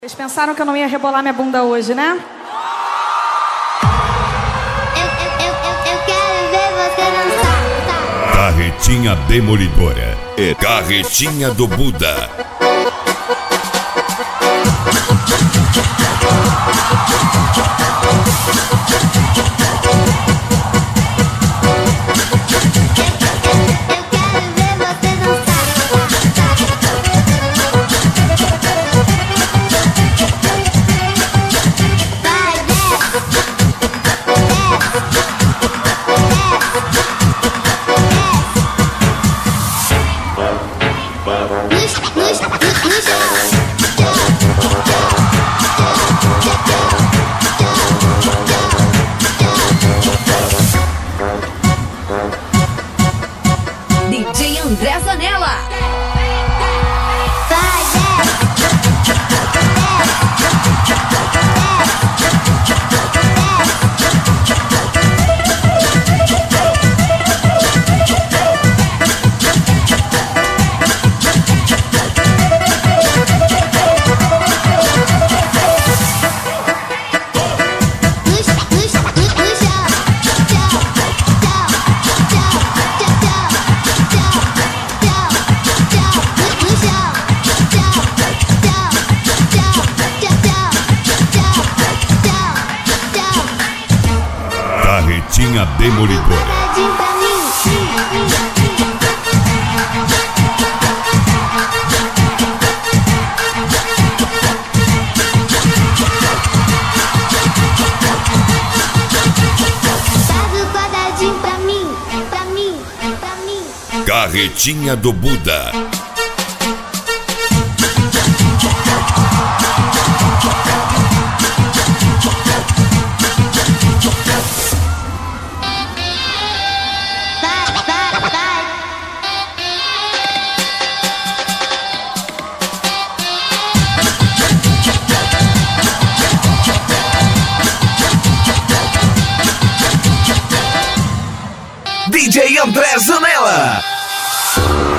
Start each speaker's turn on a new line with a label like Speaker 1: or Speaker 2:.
Speaker 1: Vocês pensaram que eu não ia rebolar minha bunda hoje, né?
Speaker 2: Eu quero ver você dançar.
Speaker 3: Carretinha Demolidora é Carretinha do Buda.
Speaker 4: DJ André Zanella.
Speaker 3: Carretinha Demolidora. Carretinha do Buda.
Speaker 5: DJ André Zanella.